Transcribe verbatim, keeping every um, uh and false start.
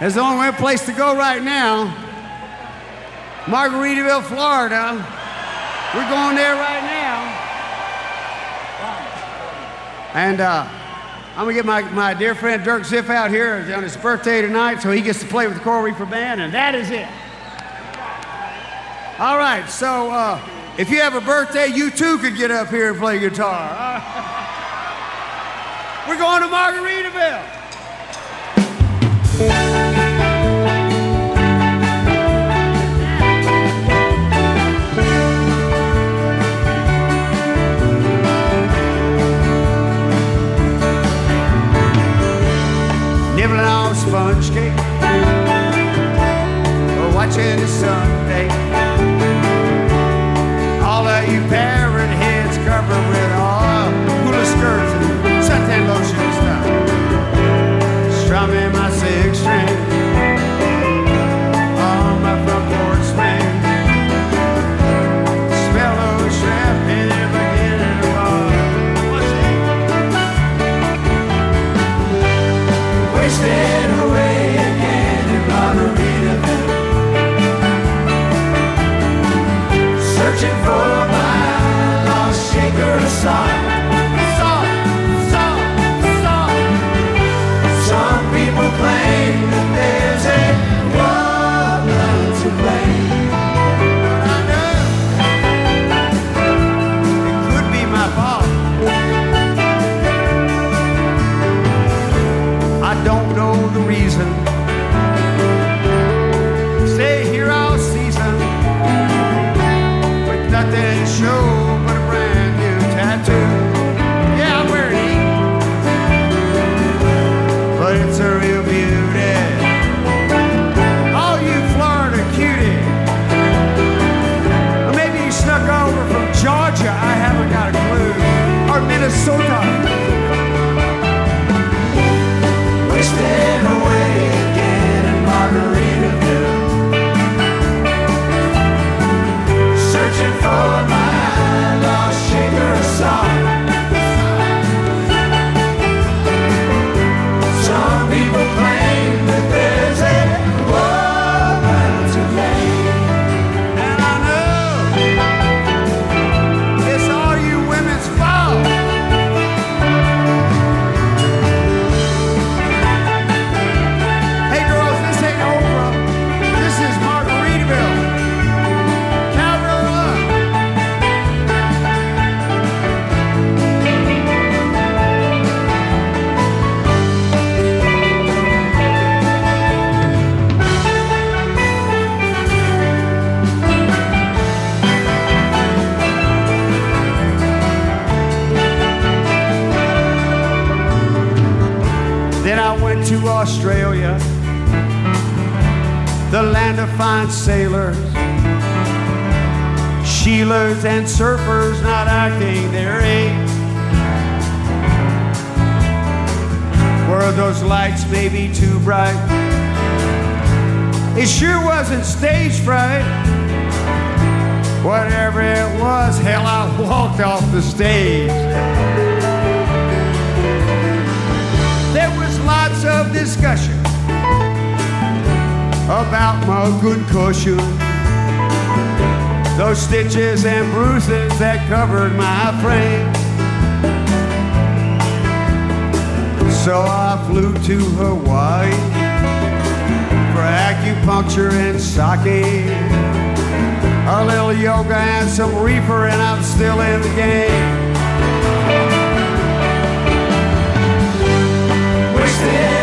It's the only place to go right now. Margaritaville, Florida. We're going there right now. And uh, I'm gonna get my, my dear friend Dirk Ziff out here on his birthday tonight so he gets to play with the Coral Reefer Band, and that is it. All right, so uh, if you have a birthday, you too could get up here and play guitar. Uh, we're going to Margaritaville. Nibbling on sponge cake, or watching the sun bake. All of you parrot heads covered with all hula skirts and suntan lotion and stuff. Strumming my six string on my front porch swing. Smell those shrimp in the beginning of all. What's that? Wasted away again in Margaritaville, searching for my lost shaker of salt. Salt, salt, salt. Some people claim that there's a woman to blame, but I know it could be my fault. I don't know the reason. Stay here all season with nothing to show but a brand new tattoo. Yeah, I'm wearing it, but it's a real beauty. All you Florida cuties, or maybe you snuck over from Georgia, I haven't got a clue, or Minnesota. Wasted away again in Margaritaville, searching for my lost shaker of salt. Some people claim that there's a woman to blame, and I know it's all you women's fault. Hey girls, this ain't Oprah. This is Margaritaville. Cowgirl up. Then I went to Australia, the land of fine sailors, Sheilas and surfers not acting their age, where those lights may be too bright. It sure wasn't stage fright. Whatever it was, hell, I walked off the stage. There was lots of discussion about my good cushion, those stitches and bruises that covered my frame. So I flew to Hawaii for acupuncture and sake, a little yoga and some reefer, and I'm still in the game. Wasted